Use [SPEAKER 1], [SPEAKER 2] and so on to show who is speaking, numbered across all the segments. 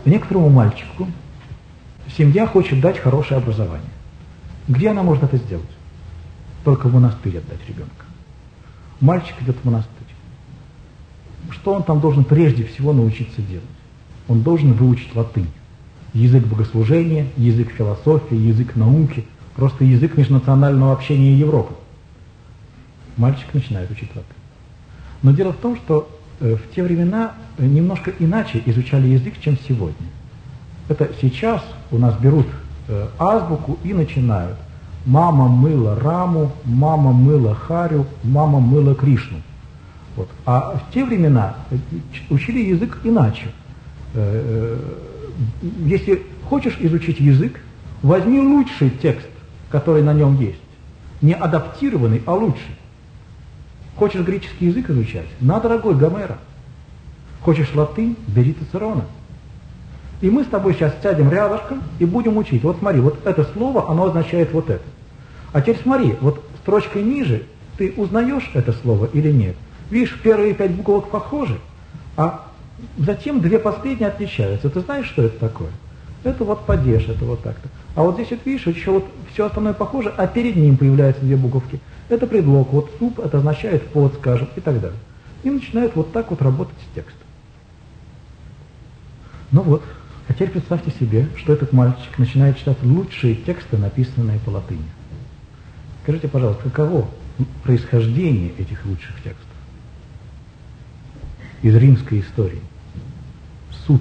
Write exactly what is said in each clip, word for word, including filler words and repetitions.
[SPEAKER 1] некоторому мальчику семья хочет дать хорошее образование. Где она может это сделать? Только в монастырь отдать ребенка. Мальчик идет в монастырь. Что он там должен прежде всего научиться делать? Он должен выучить латынь. Язык богослужения, язык философии, язык науки, просто язык межнационального общения Европы. Мальчик начинает учить латынь. Но дело в том, что э, в те времена немножко иначе изучали язык, чем сегодня. Это сейчас у нас берут э, азбуку и начинают. Мама мыла Раму, мама мыла Харю, мама мыла Кришну. Вот. А в те времена учили язык иначе. Э, э, если хочешь изучить язык, возьми лучший текст, который на нем есть. Не адаптированный, а лучший. Хочешь греческий язык изучать? На, дорогой, Гомера. Хочешь латынь? Бери Цицерона. И мы с тобой сейчас сядем рядышком и будем учить. Вот смотри, вот это слово, оно означает вот это. А теперь смотри, вот строчкой ниже ты узнаешь это слово или нет? Видишь, первые пять буквок похожи, а затем две последние отличаются. Ты знаешь, что это такое? Это вот падеж, это вот так-то. А вот здесь вот видишь, еще вот все остальное похоже, а перед ним появляются две буковки. Это предлог, вот суп, это означает под, скажем, и так далее. И начинают вот так вот работать с текстом. Ну вот, а теперь представьте себе, что этот мальчик начинает читать лучшие тексты, написанные по латыни. Скажите, пожалуйста, каково происхождение этих лучших текстов? Из римской истории. Суд.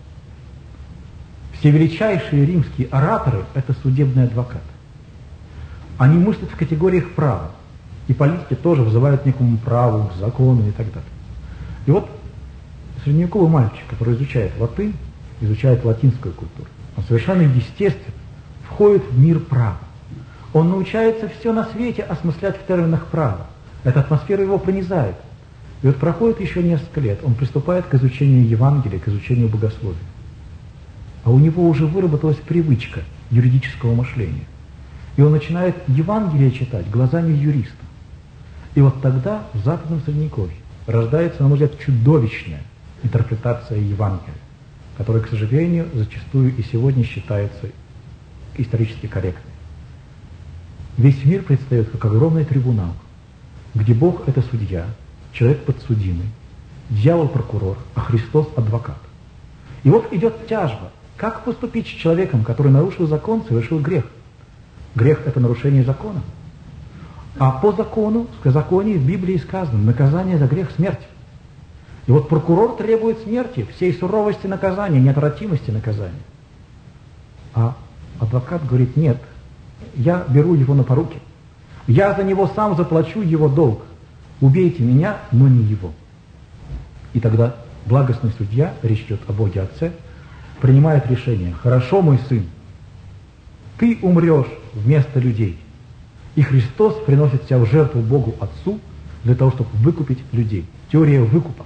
[SPEAKER 1] Все величайшие римские ораторы – это судебные адвокаты. Они мыслят в категориях права. И политики тоже вызывают к некому праву, к закону и так далее. И вот средневековый мальчик, который изучает латынь, изучает латинскую культуру, он совершенно естественно входит в мир права. Он научается все на свете осмыслять в терминах права. Эта атмосфера его пронизает. И вот проходит еще несколько лет, он приступает к изучению Евангелия, к изучению богословия. А у него уже выработалась привычка юридического мышления. И он начинает Евангелие читать глазами юриста. И вот тогда в Западном Средневековье рождается, на мой взгляд, чудовищная интерпретация Евангелия, которая, к сожалению, зачастую и сегодня считается исторически корректной. Весь мир предстает как огромный трибунал, где Бог – это судья, человек подсудимый, дьявол – прокурор, а Христос – адвокат. И вот идет тяжба. Как поступить с человеком, который нарушил закон, совершил грех? Грех – это нарушение закона. А по закону, в законе в Библии сказано, наказание за грех – смерть. И вот прокурор требует смерти, всей суровости наказания, неотвратимости наказания. А адвокат говорит, нет, я беру его на поруки. Я за него сам заплачу его долг. Убейте меня, но не его. И тогда благостный судья, речь идет о Боге Отце, принимает решение, хорошо, мой сын, ты умрешь вместо людей. И Христос приносит себя в жертву Богу Отцу для того, чтобы выкупить людей. Теория выкупа.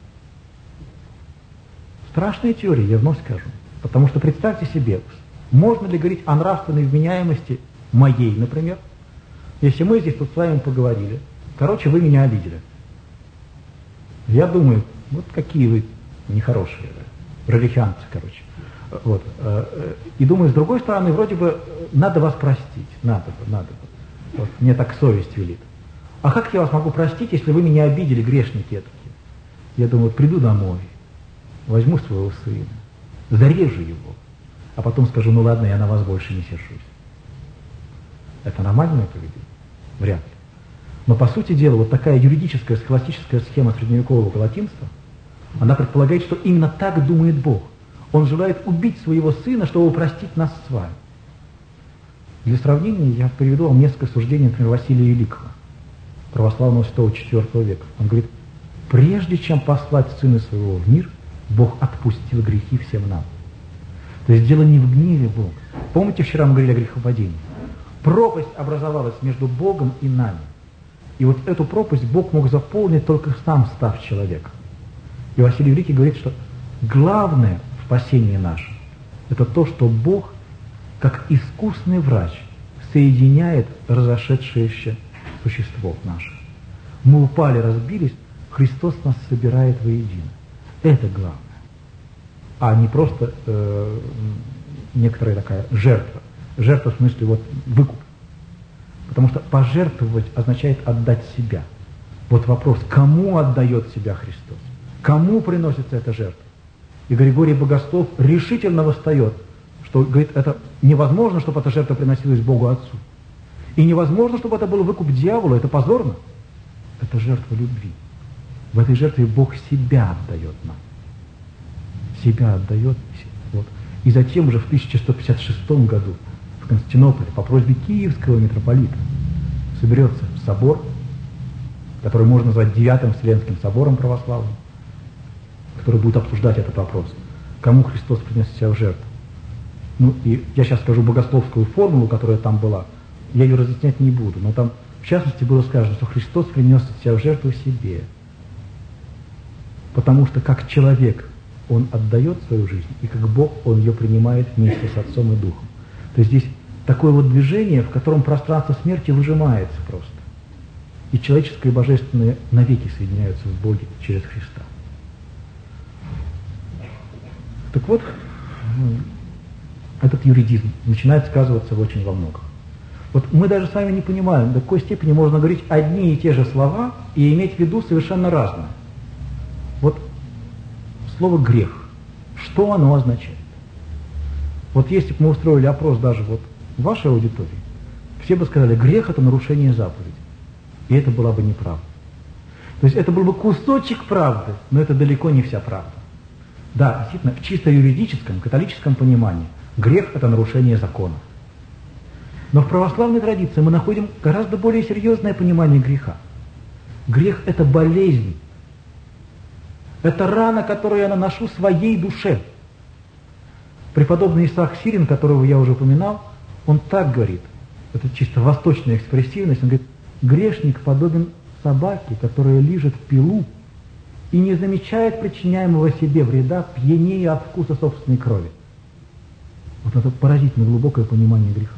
[SPEAKER 1] Страшная теория, я вновь скажу. Потому что представьте себе, можно ли говорить о нравственной вменяемости моей, например, если мы здесь тут с вами поговорили, короче, вы меня обидели. Я думаю, вот какие вы нехорошие, религианцы, короче. Вот. И думаю, с другой стороны, вроде бы надо вас простить, надо бы, надо бы. Вот, мне так совесть велит. А как я вас могу простить, если вы меня обидели, грешники такие? Я думаю, приду домой, возьму своего сына, зарежу его, а потом скажу, ну ладно, я на вас больше не сержусь. Это нормальное поведение? Вряд ли. Но по сути дела, вот такая юридическая, схоластическая схема средневекового латинства, она предполагает, что именно так думает Бог. Он желает убить своего сына, чтобы простить нас с вами. Для сравнения я приведу вам несколько суждений, например, Василия Великого, православного святого четвёртого века. Он говорит, прежде чем послать сына своего в мир, Бог отпустил грехи всем нам. То есть дело не в гневе Бога. Помните, вчера мы говорили о грехопадении? Пропасть образовалась между Богом и нами. И вот эту пропасть Бог мог заполнить, только сам став человеком. И Василий Великий говорит, что главное в спасении нашем – это то, что Бог, как искусный врач, соединяет разошедшееся существо наше. Мы упали, разбились, Христос нас собирает воедино. Это главное. а не просто э, некоторая такая жертва. Жертва в смысле вот выкуп. Потому что пожертвовать означает отдать себя. Вот вопрос, кому отдает себя Христос? Кому приносится эта жертва? И Григорий Богослов решительно восстает, что, говорит, это невозможно, чтобы эта жертва приносилась Богу Отцу. И невозможно, чтобы это был выкуп дьявола, это позорно. Это жертва любви. В этой жертве Бог себя отдает нам. Себя отдает. Вот. И затем уже в тысяча сто пятьдесят шестом году в Константинополе по просьбе киевского митрополита соберется собор, который можно назвать девятым Вселенским собором православным, который будет обсуждать этот вопрос. Кому Христос принес себя в жертву? Ну, и я сейчас скажу богословскую формулу, которая там была. Я ее разъяснять не буду, но там, в частности, было сказано, что Христос принес себя в жертву себе. Потому что как человек Он отдает свою жизнь, и как Бог Он ее принимает вместе с Отцом и Духом. То есть здесь такое вот движение, в котором пространство смерти выжимается просто. И человеческое и божественное навеки соединяются в Боге через Христа. Так вот, этот юридизм начинает сказываться очень во многом. Вот мы даже сами не понимаем, до какой степени можно говорить одни и те же слова и иметь в виду совершенно разное. Вот слово «грех», что оно означает? Вот если бы мы устроили опрос даже вот в вашей аудитории, все бы сказали, грех – это нарушение заповеди. И это была бы неправда. То есть это был бы кусочек правды, но это далеко не вся правда. Да, действительно, в чисто юридическом, католическом понимании грех – это нарушение закона. Но в православной традиции мы находим гораздо более серьезное понимание греха. Грех – это болезнь. Это рана, которую я наношу своей душе. Преподобный Исаак Сирин, которого я уже упоминал, он так говорит, это чисто восточная экспрессивность, он говорит, грешник подобен собаке, которая лижет пилу и не замечает причиняемого себе вреда, пьянее от вкуса собственной крови. Вот это поразительно глубокое понимание греха.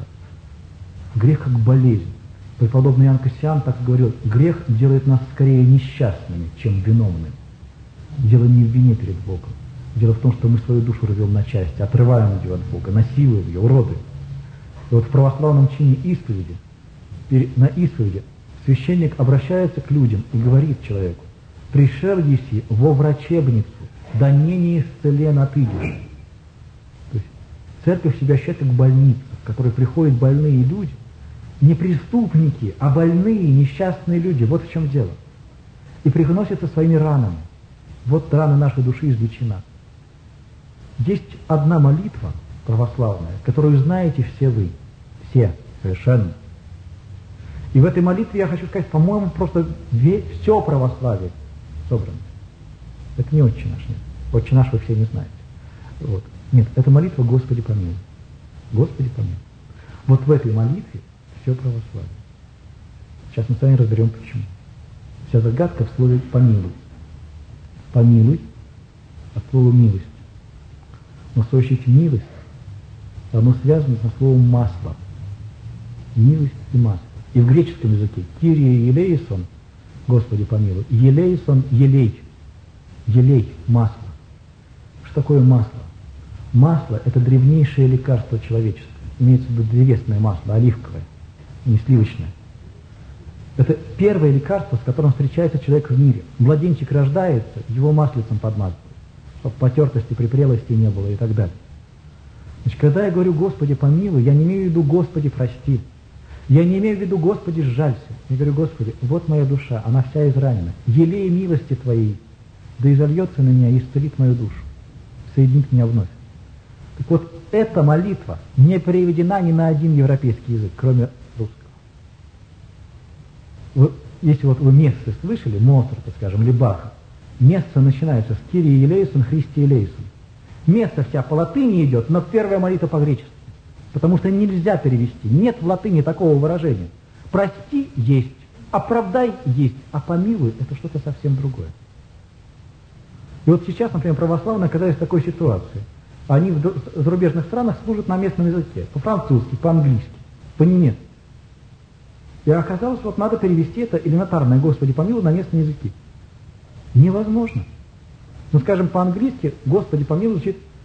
[SPEAKER 1] Грех как болезнь. Преподобный Иоанн Кассиан так говорил, грех делает нас скорее несчастными, чем виновными. Дело не в вине перед Богом. Дело в том, что мы свою душу рвем на части, отрываем ее от Бога, насилуем ее, уродуем. И вот в православном чине исповеди, на исповеди, священник обращается к людям и говорит человеку, «Пришел еси во врачебницу, да не исцелен отыдешь». То есть церковь себя считает как больница, в которой приходят больные люди, не преступники, а больные, несчастные люди. Вот в чем дело. И приносятся своими ранами. Вот рана нашей души излечена. Есть одна молитва православная, которую знаете все вы. Все, совершенно. И в этой молитве я хочу сказать, по-моему, просто все православие собрано. Это не «Отче наш», нет. «Отче наш» вы все не знаете. Вот. Нет, это молитва «Господи помилуй». Господи помилуй. Вот в этой молитве все православие. Сейчас мы с вами разберем, почему. Вся загадка в слове «помилуй». Помилуй от слова «милость». Но в свою очередь милость, оно связано со словом «масло». Милость и масло. И в греческом языке «кирия елеисон», Господи помилуй, елеисон – елей, елей – масло. Что такое масло? Масло – это древнейшее лекарство человечества. Имеется в виду древесное масло, оливковое, не сливочное. Это первое лекарство, с которым встречается человек в мире. Младенчик рождается, его маслицем подмазывают, чтобы потертости, припрелости не было и так далее. Значит, когда я говорю «Господи помилуй», я не имею в виду «Господи прости». Я не имею в виду «Господи сжалься». Я говорю: Господи, вот моя душа, она вся изранена. Елей милости Твоей, да изольется на меня и исцелит мою душу. Соединит меня вновь. Так вот, эта молитва не переведена ни на один европейский язык, кроме русского. Вы, если вот вы мессы слышали, Моцарта, скажем, или Баха, месса начинается с «Кирии елейсон, Христи елейсон». Месса вся по латыни идет, но первая молитва по-гречески. Потому что нельзя перевести. Нет в латыни такого выражения. Прости есть, оправдай есть, а помилуй это что-то совсем другое. И вот сейчас, например, православные оказались в такой ситуации. Они в зарубежных странах служат на местном языке. По-французски, по-английски, по-немецки. И оказалось, вот надо перевести это элементарное «Господи помилуй» на местные языки. Невозможно. Ну, скажем, по-английски «Господи помилуй» звучит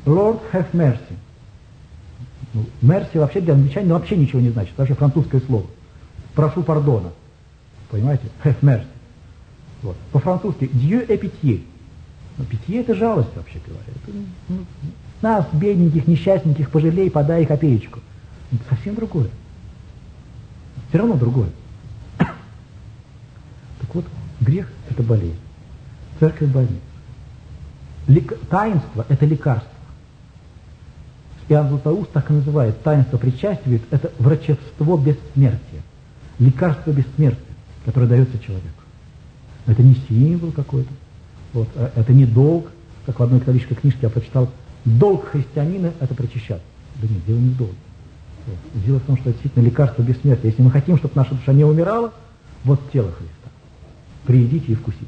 [SPEAKER 1] Lord have mercy. Ну, mercy вообще для англичанина вообще ничего не значит, вообще французское слово. Прошу пардона. Понимаете? Have mercy. Вот. По-французски Dieu est pitié. Но питье это жалость, вообще говоря. Это, ну, нас, бедненьких, несчастненьких, пожалей, подай копеечку. Это совсем другое. Все равно другое. Так вот, грех – это болезнь. Церковь – больница. Лек... Таинство – это лекарство. Иоанн Златоуст так и называет. Таинство причастия – это врачевство бессмертия. Лекарство бессмертия, которое дается человеку. Это не символ какой-то. Вот. Это не долг. Как в одной католической книжке я прочитал, долг христианина – это причащаться. Да нет, дело не в долге. Вот. Дело в том, что это действительно лекарство бессмертия. Если мы хотим, чтобы наша душа не умирала, вот тело Христа. Приидите и вкусите.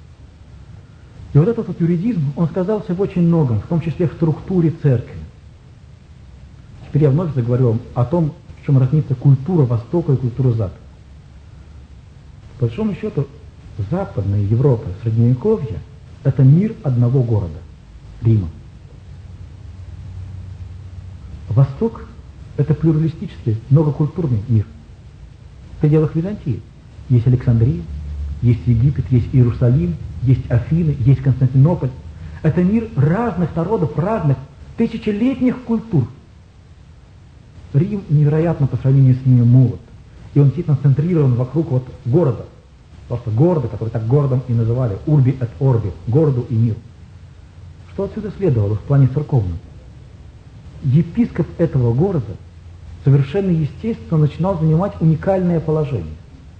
[SPEAKER 1] И вот этот вот юридизм, он сказался в очень многом, в том числе в структуре церкви. Теперь я вновь заговорю вам о том, в чем разнится культура Востока и культура Запада. По большому счету, Западная Европа, Средневековье – это мир одного города – Рима. Восток – это плюралистический, многокультурный мир. В пределах Византии есть Александрия, есть Египет, есть Иерусалим, есть Афины, есть Константинополь. Это мир разных народов, разных тысячелетних культур. Рим невероятно по сравнению с ними молод. И он действительно центрирован вокруг вот города. Просто города, который так городом и называли. Урби et орби, городу и миру. Что отсюда следовало в плане церковном? Епископ этого города совершенно естественно начинал занимать уникальное положение.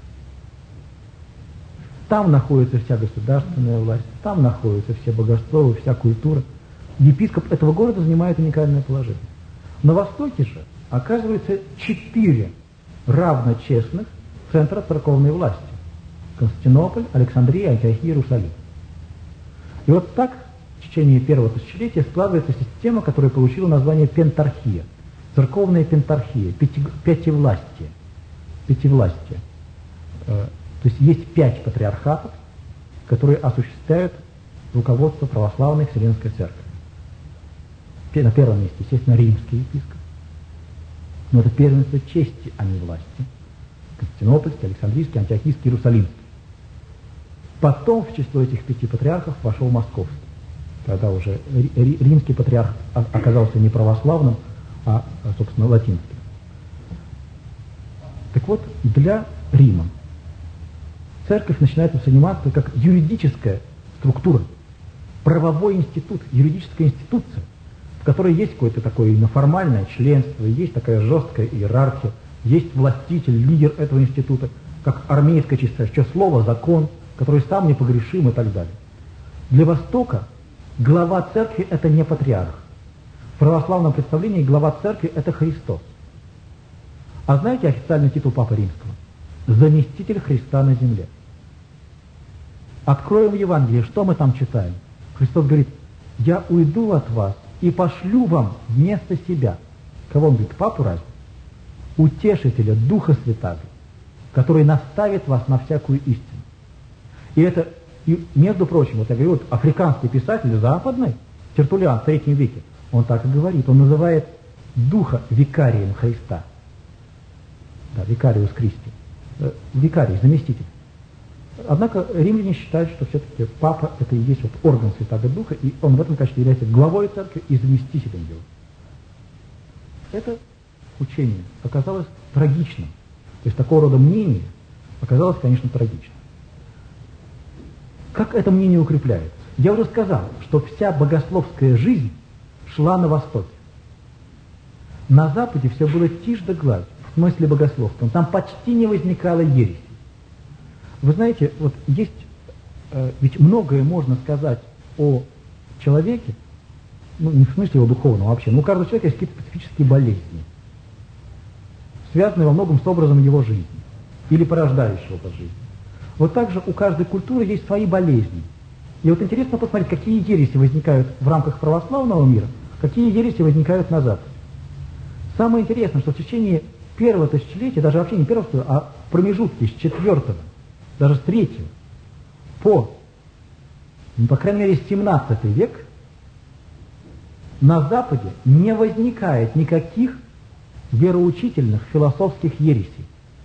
[SPEAKER 1] Там находится вся государственная власть, там находятся все богословы, вся культура. Епископ этого города занимает уникальное положение. На Востоке же оказывается четыре равночестных центра церковной власти. Константинополь, Александрия, Антиохия, Иерусалим. И вот так в течение первого тысячелетия складывается система, которая получила название пентархия. Церковная пентархия, пяти, пятивластие. Пятивластие. То есть есть пять патриархатов, которые осуществляют руководство православной Вселенской Церкви. На первом месте, естественно, римский епископ. Но это первенство чести, а не власти. Константинопольский, Александрийский, Антиохийский, Иерусалимский. Потом в число этих пяти патриархов вошел Московский, когда уже римский патриарх оказался не православным, а, собственно, латинским. Так вот, для Рима церковь начинает восприниматься как юридическая структура, правовой институт, юридическая институция, в которой есть какое-то такое формальное членство, есть такая жесткая иерархия, есть властитель, лидер этого института, как армейское число, закон, который сам непогрешим и так далее. Для Востока глава церкви – это не патриарх. В православном представлении глава церкви – это Христос. А знаете официальный титул Папы Римского? Заместитель Христа на земле. Откроем Евангелие, что мы там читаем? Христос говорит: «Я уйду от вас и пошлю вам вместо себя». Кого он говорит? Папу разве? Утешителя, Духа Святаго, который наставит вас на всякую истину. И это, и, между прочим, вот я говорю, вот африканский писатель западный, Тертуллиан в третьем веке, он так и говорит, он называет Духа викарием Христа. Да, викариус Христи. Викарий, заместитель. Однако римляне считают, что все-таки Папа это и есть вот орган Святаго Духа, и он в этом качестве является главой церкви и заместителем его. Это учение оказалось трагичным. То есть такого рода мнение оказалось, конечно, трагичным. Как это мнение укрепляется? Я уже сказал, что вся богословская жизнь шла на Востоке. На Западе все было тишь да гладь, в смысле богословства. Там почти не возникало ереси. Вы знаете, вот есть, э, ведь многое можно сказать о человеке, ну не в смысле его духовного вообще, но у каждого человека есть какие-то специфические болезни, связанные во многом с образом его жизни или порождающего образ жизни. Вот также у каждой культуры есть свои болезни. И вот интересно посмотреть, какие ереси возникают в рамках православного мира, какие ереси возникают на Западе. Самое интересное, что в течение первого тысячелетия, даже вообще не первого, а в промежутке с четвертого, даже с третьего, по, ну, по крайней мере, семнадцатый век, на Западе не возникает никаких вероучительных философских ересей.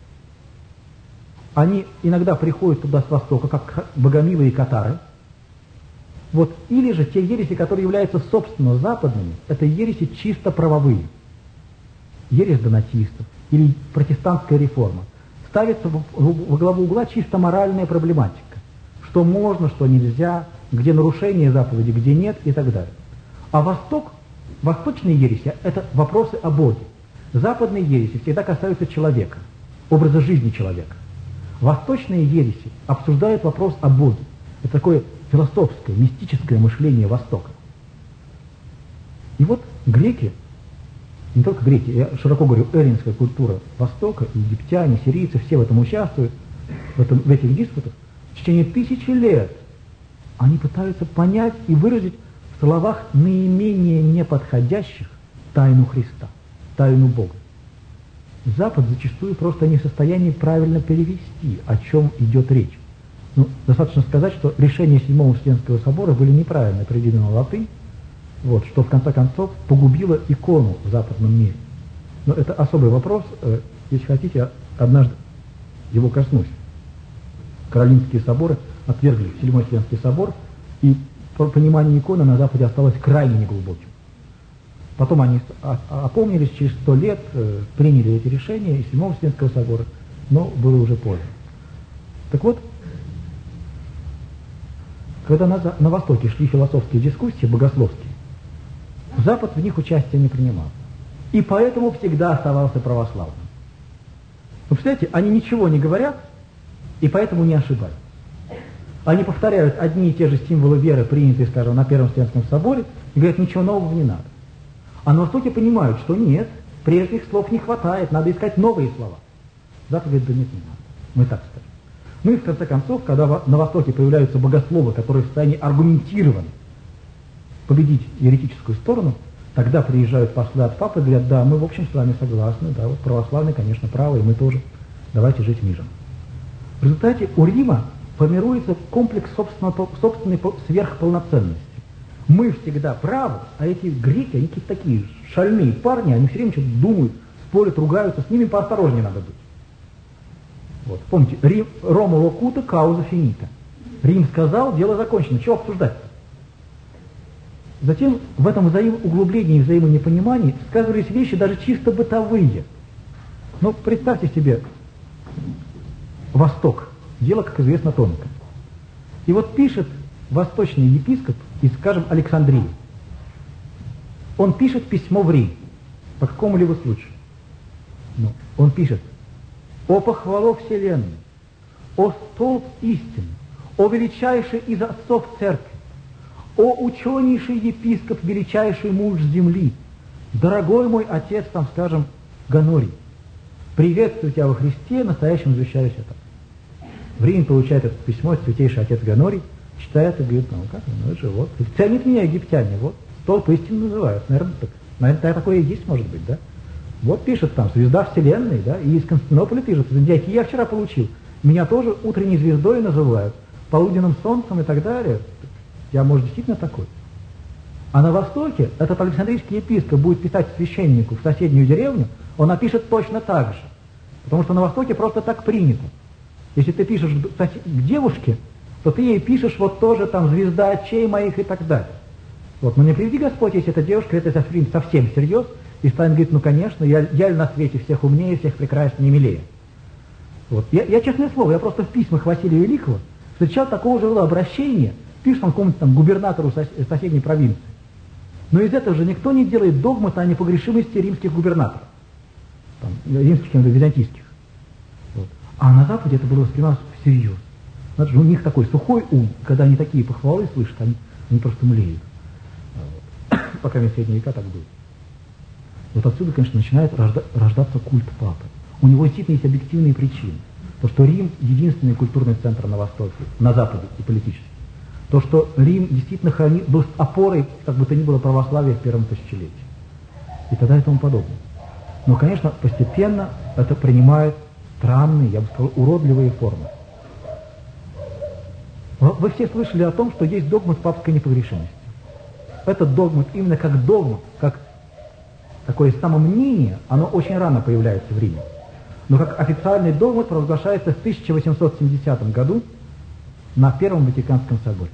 [SPEAKER 1] Они иногда приходят туда с востока, как богомилы и катары. Вот. Или же те ереси, которые являются собственно западными, это ереси чисто правовые. Ересь донатистов или протестантская реформа. Ставится во главу угла чисто моральная проблематика. Что можно, что нельзя, где нарушение заповеди, где нет и так далее. А Восток, восточные ереси – это вопросы о Боге. Западные ереси всегда касаются человека, образа жизни человека. Восточные ереси обсуждают вопрос о Боге. Это такое философское, мистическое мышление Востока. И вот греки, не только греки, я широко говорю, эллинская культура Востока, египтяне, сирийцы, все в этом участвуют, в, этом, в этих диспутах. В течение тысячи лет они пытаются понять и выразить в словах наименее неподходящих тайну Христа, тайну Бога. Запад зачастую просто не в состоянии правильно перевести, о чем идет речь. Ну, достаточно сказать, что решения Седьмого Вселенского собора были неправильно приведены на латынь, вот, что в конце концов погубило икону в западном мире. Но это особый вопрос, э, если хотите, я однажды его коснусь. Каролинские соборы отвергли Седьмой Вселенский собор, и понимание иконы на Западе осталось крайне неглубоким. Потом они опомнились, через сто лет э, приняли эти решения из Седьмого Вселенского собора, но было уже поздно. Так вот, когда на, на Востоке шли философские дискуссии, богословские, Запад в них участия не принимал. И поэтому всегда оставался православным. Вы представляете, они ничего не говорят, и поэтому не ошибаются. Они повторяют одни и те же символы веры, принятые, скажем, на Первом Вселенском соборе, и говорят, ничего нового не надо. А на Востоке понимают, что нет, прежних слов не хватает, надо искать новые слова. Запад говорит, да нет, не надо. Мы так скажем. Ну и в конце концов, когда на Востоке появляются богословы, которые в состоянии аргументированно победить еретическую сторону, тогда приезжают послы от папы и говорят, да, мы в общем с вами согласны, да, вот православные, конечно, правы, и мы тоже, давайте жить миром. В результате у Рима формируется комплекс собственной сверхполноценности. Мы всегда правы, а эти греки, они какие-то такие шальные парни, они все время что-то думают, спорят, ругаются, с ними поосторожнее надо быть. Вот, помните, Рим, Рома локута, кауза финита. Рим сказал, дело закончено, чего обсуждать-то? Затем в этом взаимоуглублении и взаимонепонимании сказывались вещи даже чисто бытовые. Ну, представьте себе, Восток, дело, как известно, тонкое. И вот пишет восточный епископ из, скажем, Александрии. Он пишет письмо в Рим. По какому-либо случаю. Ну, он пишет: «О похвало вселенной, о столб истины, о величайший из отцов церкви, о ученейший епископ, величайший муж земли, дорогой мой отец, там, скажем, Гонорий, приветствую тебя во Христе, настоящим извещаюсь это». В Риме получает это письмо святейший отец Гонорий, читает и говорит, ну как, ну это же вот, ценит меня египтяне, вот, столб истины называют, наверное, так, наверное, такое и есть, может быть, да? Вот пишет там, звезда вселенной, да, и из Константинополя пишет, знаете, я вчера получил, меня тоже утренней звездой называют, полуденным солнцем и так далее. Я, может, действительно такой. А на Востоке этот Александрийский епископ будет писать священнику в соседнюю деревню, он напишет точно так же. Потому что на Востоке просто так принято. Если ты пишешь к девушке, то ты ей пишешь вот тоже там звезда очей моих и так далее. Вот, но не приведи Господь, если эта девушка, это совсем, совсем всерьез, и Сталин говорит, ну конечно, я, я на свете всех умнее, всех прекраснее, милее. Вот. Я, я, честное слово, я просто в письмах Василия Великого встречал такого же обращения, пишет он какому-то там губернатору сос, соседней провинции. Но из этого же никто не делает догмата о непогрешимости римских губернаторов, там, римских, византийских. Вот. А на Западе это было воспринималось всерьез. Значит, у них такой сухой ум, когда они такие похвалы слышат, они, они просто млеют. Вот. Пока в средние века так было. Вот отсюда, конечно, начинает рожда, рождаться культ папы. У него действительно есть объективные причины. То, что Рим единственный культурный центр на Востоке, на Западе и политически. То, что Рим действительно хранит, был опорой, как бы то ни было, православия в первом тысячелетии. И тогда и тому подобное. Но, конечно, постепенно это принимает странные, я бы сказал, уродливые формы. Вы все слышали о том, что есть догмат папской непогрешимости. этот догмат именно как догмат, как такое самомнение, оно очень рано появляется в Риме. Но как официальный догмат провозглашается в тысяча восемьсот семидесятом году на Первом Ватиканском соборе.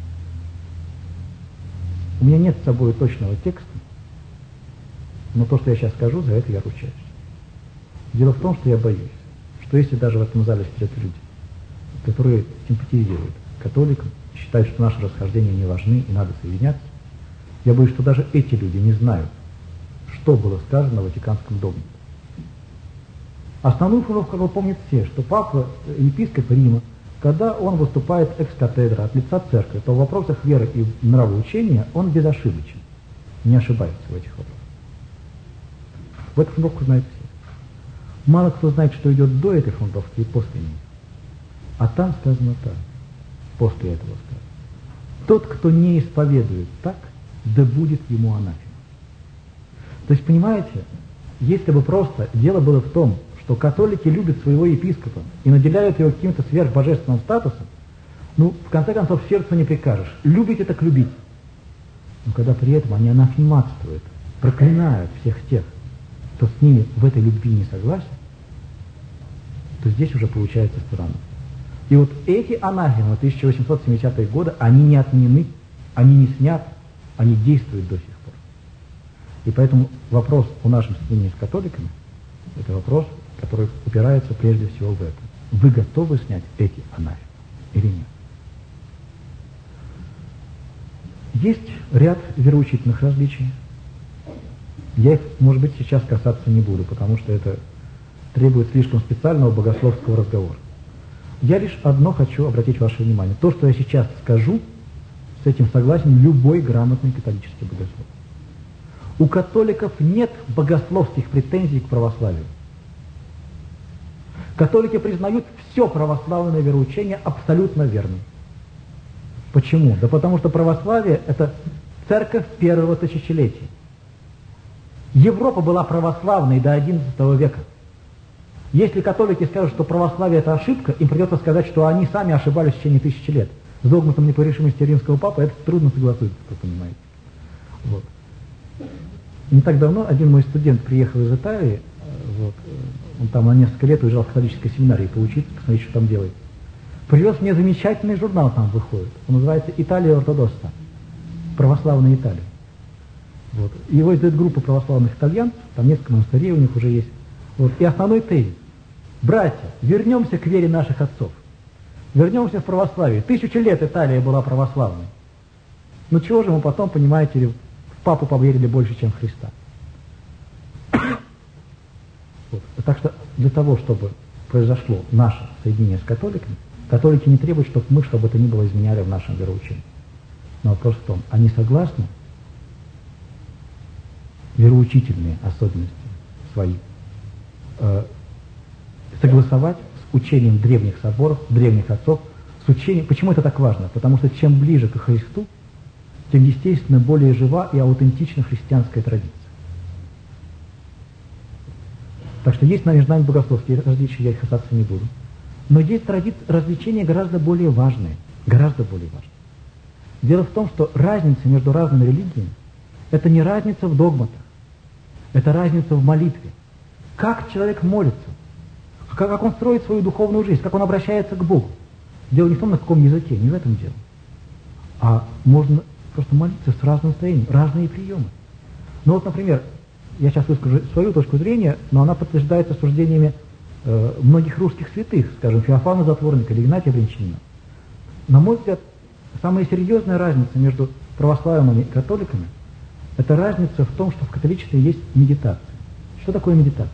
[SPEAKER 1] У меня нет с собой точного текста, но то, что я сейчас скажу, за это я ручаюсь. Дело в том, что я боюсь, что если даже в этом зале сидят люди, которые симпатизируют католикам, считают, что наши расхождения не важны и надо соединяться, я боюсь, что даже эти люди не знают, что было сказано в Ватиканском догмате. Основную формулировку, как вы помните все, что папа, епископ Рима, когда он выступает экс-катедра от лица церкви, то в вопросах веры и нравоучения он безошибочен, не ошибается в этих вопросах. В эту формулировку знают все. Мало кто знает, что идет до этой формулировки и после нее. А там сказано так, после этого сказано. Тот, кто не исповедует так, да будет ему анафема. То есть, понимаете, если бы просто дело было в том, что католики любят своего епископа и наделяют его каким-то сверхбожественным статусом, ну, в конце концов, сердцу не прикажешь. Любите так любить. Но когда при этом они анафематствуют, проклинают всех тех, кто с ними в этой любви не согласен, то здесь уже получается странно. И вот эти анафемы тысяча восемьсот семидесятые годы, они не отменены, они не сняты, они действуют до сих пор. И поэтому вопрос о нашем соединении с католиками – это вопрос, который упирается прежде всего в это. Вы готовы снять эти анафемы или нет? Есть ряд вероучительных различий. Я их, может быть, сейчас касаться не буду, потому что это требует слишком специального богословского разговора. Я лишь одно хочу обратить ваше внимание. То, что я сейчас скажу, с этим согласен любой грамотный католический богослов. У католиков нет богословских претензий к православию. Католики признают все православное вероучение абсолютно верным. Почему? Да потому что православие – это церковь первого тысячелетия. Европа была православной до одиннадцатого века. Если католики скажут, что православие – это ошибка, им придется сказать, что они сами ошибались в течение тысячи лет. С догматом непогрешимости римского папы это трудно согласуется, вы понимаете. Вот. Не так давно один мой студент приехал из Италии, вот, он там на несколько лет уезжал в католической семинарии поучиться, посмотреть, что там делает. Привез мне замечательный журнал, там выходит. Он называется «Италия ортодокса», православная Италия. Вот. Его издает группа православных итальянцев, там несколько монастырей у них уже есть. Вот. И основной тезис. Братья, вернемся к вере наших отцов. Вернемся в православие. Тысячу лет Италия была православной. Ну чего же мы потом, понимаете ли, в папу поверили больше, чем в Христа. Вот. Так что для того, чтобы произошло наше соединение с католиками, католики не требуют, чтобы мы, чтобы это ни было, изменяли в нашем вероучении. Но вопрос в том, они согласны вероучительные особенности свои э, согласовать с учением древних соборов, древних отцов, с учением. Почему это так важно? Потому что чем ближе к Христу, тем, естественно, более жива и аутентична христианская традиция. Так что есть между нами богословские различия, я их касаться не буду. Но есть тради... развлечения гораздо более важные, гораздо более важные. Дело в том, что разница между разными религиями – это не разница в догматах, это разница в молитве. Как человек молится, как он строит свою духовную жизнь, как он обращается к Богу. Дело не в том, на каком языке, не в этом дело. А можно просто молиться с разным настроением, разные приемы. Ну вот, например, я сейчас выскажу свою точку зрения, но она подтверждается суждениями э, многих русских святых, скажем, Феофана Затворника или Игнатия Брянчанина. На мой взгляд, самая серьезная разница между православными и католиками – это разница в том, что в католичестве есть медитация. Что такое медитация?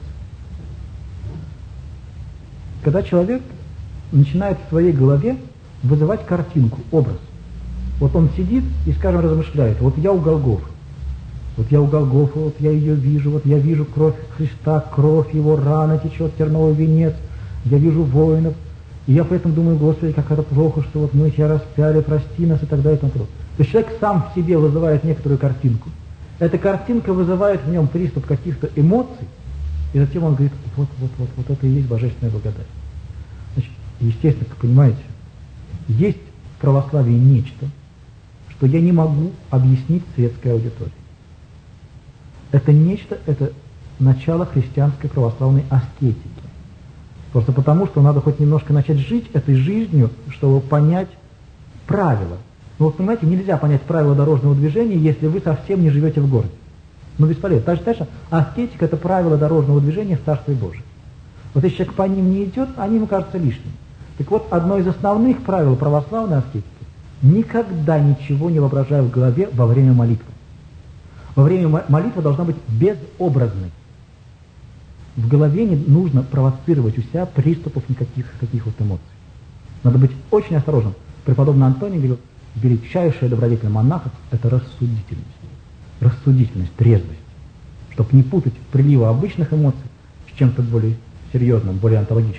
[SPEAKER 1] Когда человек начинает в своей голове вызывать картинку, образ. Вот он сидит и, скажем, размышляет, вот я у Голгофы, вот я у Голгофы, вот я ее вижу, вот я вижу кровь Христа, кровь его, рана течет, терновый венец, я вижу воинов, и я поэтому думаю, Господи, как это плохо, что вот мы тебя распяли, прости нас и так далее и тому подобное. То есть человек сам в себе вызывает некоторую картинку. Эта картинка вызывает в нем приступ каких-то эмоций, и затем он говорит, вот, вот, вот, вот это и есть божественная благодать. Значит, естественно, как понимаете, есть в православии нечто, что я не могу объяснить светской аудитории. Это нечто, это начало христианской православной аскетики. Просто потому, что надо хоть немножко начать жить этой жизнью, чтобы понять правила. Ну вот понимаете, нельзя понять правила дорожного движения, если вы совсем не живете в городе. Ну бесполезно. Так же, так же аскетика — это правила дорожного движения в Царстве Божьем. Вот если человек по ним не идет, они ему кажутся лишними. Так вот, одно из основных правил православной аскетики — никогда ничего не воображаю в голове во время молитвы. Во время молитвы должна быть безобразной. В голове не нужно провоцировать у себя приступов никаких каких вот эмоций. Надо быть очень осторожным. Преподобный Антоний говорил, величайшая добродетель монахов — это рассудительность. Рассудительность, трезвость. Чтобы не путать приливы обычных эмоций с чем-то более серьезным, более онтологическим.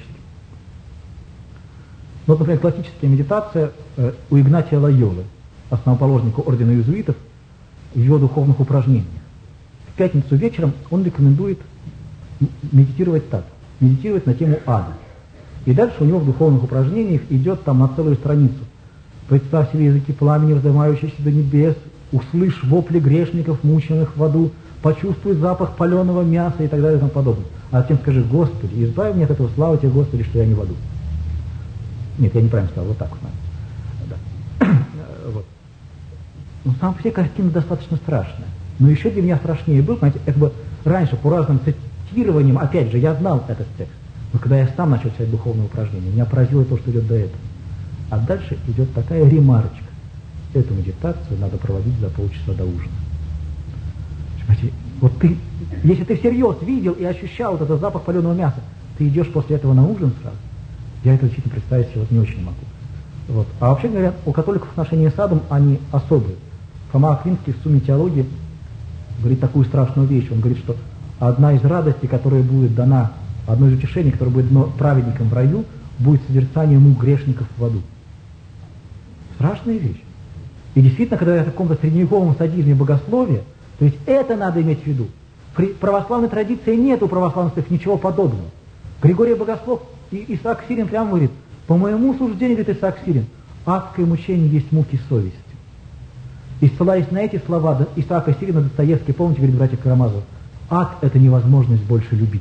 [SPEAKER 1] Вот, например, классическая медитация э, у Игнатия Лойолы, основоположника ордена иезуитов, в его духовных упражнениях. В пятницу вечером он рекомендует медитировать так. Медитировать на тему ада. И дальше у него в духовных упражнениях идет там на целую страницу. Представь себе языки пламени, вздымающиеся до небес, услышь вопли грешников, мученных в аду, почувствуй запах паленого мяса и так далее и тому подобное. А затем скажи: Господи, избави меня от этого, слава тебе, Господи, что я не в аду. Нет, я неправильно сказал, вот так вот. Да. Вот. Ну, сам по себе картина достаточно страшная. Но еще для меня страшнее был, знаете, как бы раньше по разным цитированиям, опять же, я знал этот текст. Но когда я сам начал читать духовные упражнения, меня поразило то, что идет до этого. А дальше идет такая ремарочка. Эту медитацию надо проводить за полчаса до ужина. Понимаете, вот ты, если ты всерьез видел и ощущал вот этот запах паленого мяса, ты идешь после этого на ужин сразу. Я это действительно представить себе вот не очень могу. Вот. А вообще говоря, у католиков отношения с адом, они особые. Фома Аквинский в «Сумме теологии» говорит такую страшную вещь. Он говорит, что одна из радостей, которая будет дана, одно из утешений, которое будет дано праведникам в раю, будет созерцание мук грешников в аду. Страшная вещь. И действительно, когда я в каком-то средневековом садизме богословия, то есть это надо иметь в виду. При православной традиции нет у православных ничего подобного. Григорий Богослов и Исаак Сирин прямо говорит: по моему суждению, говорит Исаак Сирин, адское мучение есть муки совести. И ссылаясь на эти слова Исаака Сирина, Достоевский, помните, говорит братья Карамазов, ад — это невозможность больше любить.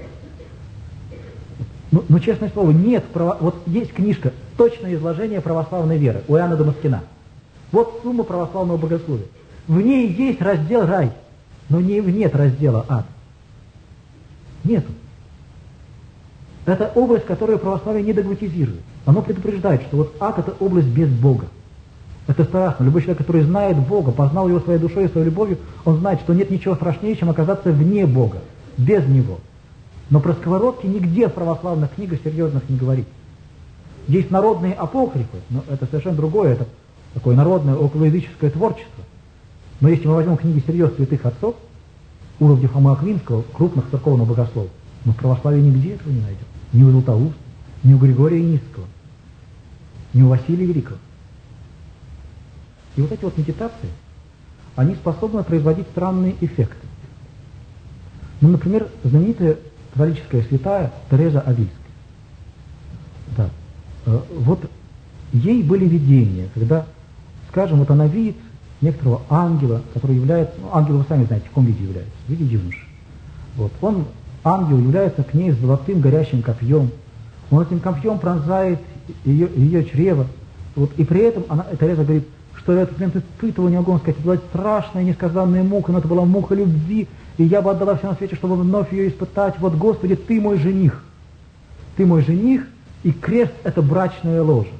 [SPEAKER 1] Ну, ну честное слово, нет, право... вот есть книжка «Точное изложение православной веры» у Иоанна Дамаскина. Вот сумма православного богословия. В ней есть раздел рай, но не, нет раздела ад. Нету. Это область, которую православие не догматизирует. Оно предупреждает, что вот ад — это область без Бога. Это страшно. Любой человек, который знает Бога, познал его своей душой и своей любовью, он знает, что нет ничего страшнее, чем оказаться вне Бога, без Него. Но про сковородки нигде в православных книгах серьезных не говорит. Есть народные апокрифы, но это совершенно другое, это такое народное околоязыческое творчество. Но если мы возьмем книги серьезных святых отцов, уровня Фомы Аквинского, крупных церковных богословов, мы в православии нигде этого не найдем. Ни у Златоуста, ни у Григория Низского, ни у Василия Великого. И вот эти вот медитации, они способны производить странные эффекты. Ну, например, знаменитая католическая святая Тереза Авильская. Да. Вот ей были видения, когда, скажем, вот она видит некоторого ангела, который является, ну, ангел вы сами знаете, в каком виде является, в виде юноши. Вот. Он, ангел, является к ней с золотым горящим копьем. Он этим копьем пронзает ее, ее чрево. Вот. И при этом она, Тереза говорит, что я этот момент испытывала, не могу вам сказать, это была страшная, несказанная мука, но это была мука любви, и я бы отдала все на свете, чтобы вновь ее испытать. Вот, Господи, Ты мой жених. Ты мой жених, и крест — это брачное ложе.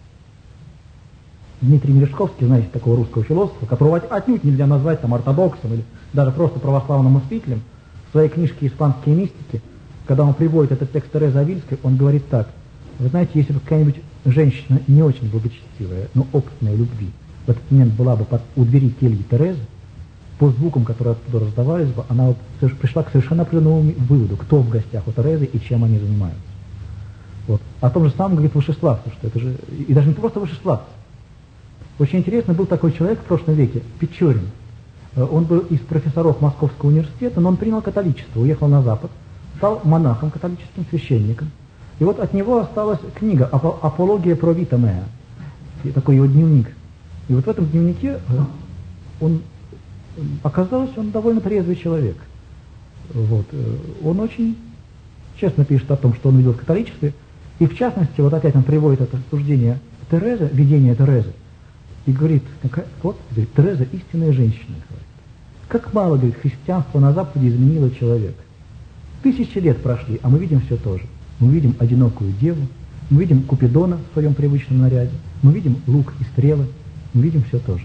[SPEAKER 1] Дмитрий Мережковский, знаете, такого русского философа, которого отнюдь нельзя назвать там ортодоксом или даже просто православным мыслителем, в своей книжке «Испанские мистики», когда он приводит этот текст Терезы Авильской, он говорит так: вы знаете, если бы какая-нибудь женщина не очень благочестивая, но опытная любви, в этот момент была бы под, у двери кельи Терезы, по звукам, которые оттуда раздавались бы, она пришла к совершенно определенному выводу, кто в гостях у Терезы и чем они занимаются. Вот. О том же самом говорит Вышеславцев, что это же, и даже не просто Вышеславцев. Очень интересно, был такой человек в прошлом веке, Печорин. Он был из профессоров Московского университета, но он принял католичество, уехал на Запад, стал монахом католическим, священником. И вот от него осталась книга «Апология про Вита Меа», такой его дневник. И вот в этом дневнике он, оказалось, он довольно трезвый человек. Вот. Он очень честно пишет о том, что он видел в католичестве, и в частности, вот опять он приводит это суждение Терезы, видение Терезы, и говорит, вот, говорит, Тереза истинная женщина. Говорит. Как мало, говорит, христианство на Западе изменило человека. Тысячи лет прошли, а мы видим все то же. Мы видим одинокую деву, мы видим Купидона в своем привычном наряде, мы видим лук и стрелы, мы видим все то же.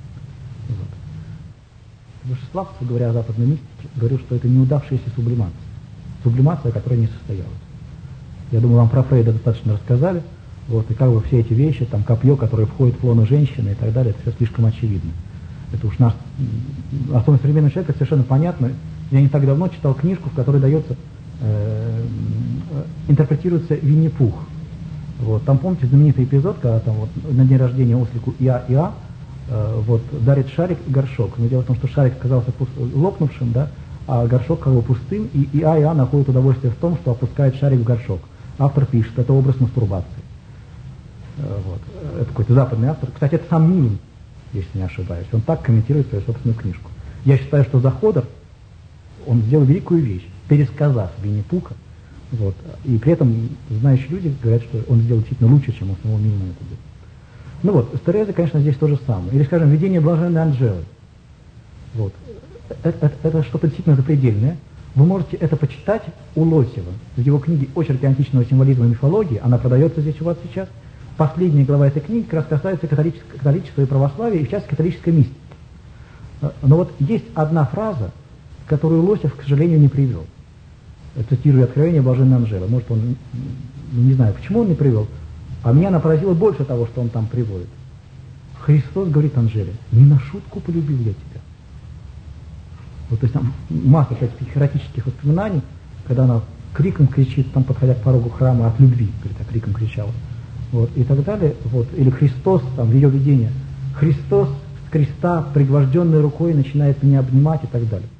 [SPEAKER 1] Вот. Вышеславцев, говоря о западной мистике, говорил, что это неудавшаяся сублимация. Сублимация, которая не состоялась. Я думаю, вам про Фрейда достаточно рассказали. Вот, и как бы все эти вещи, там копье, которое входит в лоно женщины и так далее, это все слишком очевидно. Это уж наш, особенно современный человек, это совершенно понятно. Я не так давно читал книжку, в которой дается, э, интерпретируется Винни-Пух. Вот, там, помните, знаменитый эпизод, когда там вот на день рождения ослику Иа-Иа э, вот, дарит шарик и горшок. Но дело в том, что шарик оказался лопнувшим, да, а горшок как бы пустым, и Иа-Иа находит удовольствие в том, что опускает шарик в горшок. Автор пишет, это образ мастурбации. Вот. Это какой-то западный автор. Кстати, это сам Минин, если не ошибаюсь. Он так комментирует свою собственную книжку. Я считаю, что Заходор, он сделал великую вещь, пересказав Винни-Пуха. Вот. И при этом знающие люди говорят, что он сделал действительно лучше, чем он самого Минина это делал. Ну вот, с Терезой, конечно, здесь то же самое. Или, скажем, видение блаженной Анжелы. Вот. Это, это, это что-то действительно запредельное. Вы можете это почитать у Лосева в его книге «Очерки античного символизма и мифологии». Она продается здесь у вас сейчас. Последняя глава этой книги как раз касается католичества и православия, и в частности католической мистики. Но вот есть одна фраза, которую Лосев, к сожалению, не привел. Цитирую Откровение блаженной Анжелы. Может, он, не знаю, почему он не привел, а меня она поразила больше того, что он там приводит. Христос говорит Анжеле: «Не на шутку полюбил я тебя». Вот, то есть там масса таких эротических воспоминаний, когда она криком кричит, там, подходя к порогу храма, от любви, говорит, а криком кричала. Вот, и так далее. Вот, или Христос, там, в ее видении, Христос с креста, пригвожденной рукой, начинает меня обнимать и так далее.